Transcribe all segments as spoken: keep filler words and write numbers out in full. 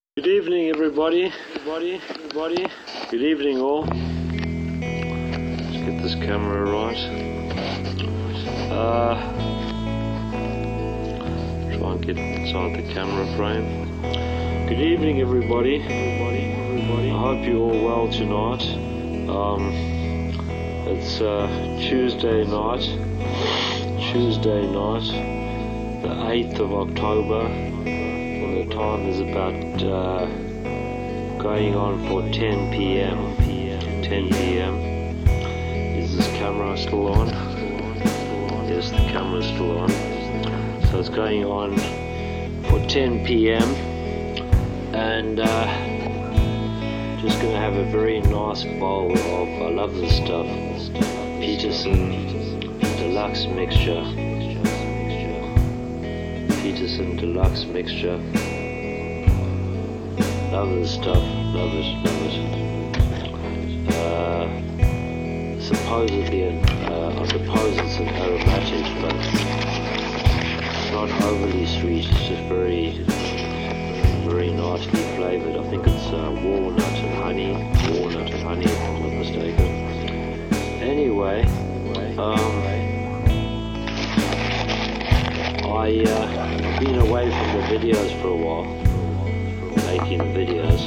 Good evening, everybody. Everybody, everybody. Good evening, all. Let's get this camera right. Uh, try and get inside the camera frame. Good evening, everybody. Everybody, everybody. I hope you're all well tonight. Um, it's uh, Tuesday night. Tuesday night, the eighth of October. The time is about uh, going on for ten p.m. ten p.m. Is this camera still on? Yes, the camera is still on. So it's going on for ten p.m. and uh, just going to have a very nice bowl of, I love this stuff, Peterson Deluxe Mixture. Peterson Deluxe Mixture. Love this stuff. Love it. Love it. Uh, supposedly, an, uh, I suppose it's an aromatic, but it's not overly sweet. It's just very, very nicely flavored. I think it's uh, walnut and honey. Walnut and honey, if I'm not mistaken. Anyway, um, I, uh, I've been away from the videos for a while, making the videos,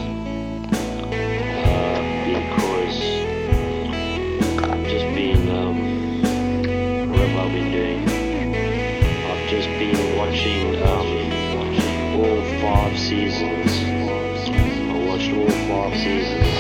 uh, because I've just been, um, what have I been doing? I've just been watching um, all five seasons. I watched all five seasons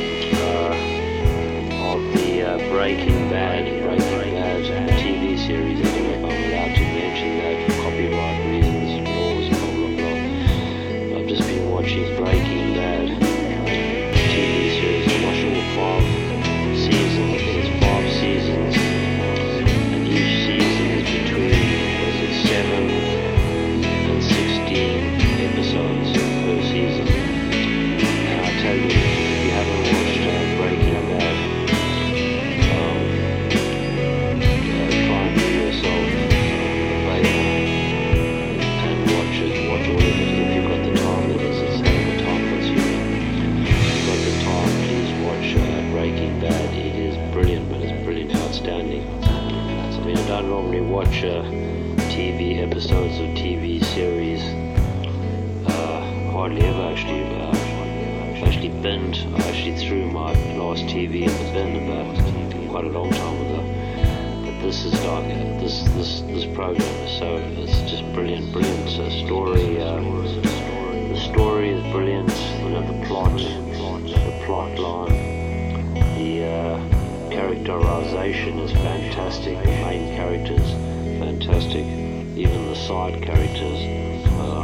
uh, of the uh, Breaking Bad, Breaking Bad T V series. I don't know if I'm allowed to mention that. Copyright reasons, laws, blah blah blah. I've just been watching Breaking Bad T V series. I watched all five seasons. I think it's five seasons, and each season is between, what is it, seven and sixteen episodes per season. And I tell you, if you haven't watched uh, Breaking Bad, um, uh, try and do yourself a favor. Watch it, watch all of it. If you've got the time, that is, it's having the time with you. If you've got the time, please watch uh, Breaking Bad. It is brilliant, but it's brilliant, outstanding. I mean, I don't normally watch uh, T V episodes of T V series. Uh, hardly ever, actually. Uh, I've actually binned, I actually threw my last T V in the bin about quite a long time ago. This is like this this this program is so it's just brilliant, brilliant uh, story. Uh, the story is brilliant. You know, the plot, the plot line, the uh, characterization is fantastic. The main characters, fantastic. Even the side characters, uh,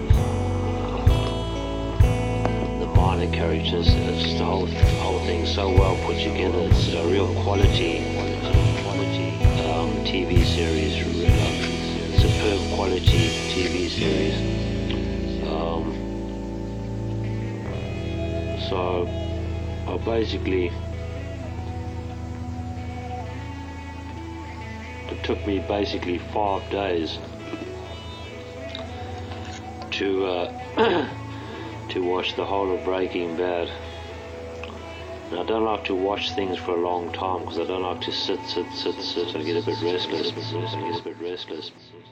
the minor characters. It's just the whole the whole thing so well put together. It's a real quality. Um, T V series, uh, superb quality T V series. Um, so, I basically, it took me basically five days to uh, to watch the whole of Breaking Bad. And I don't like to watch things for a long time because I don't like to sit, sit, sit, sit. I get a bit restless. I get a bit restless.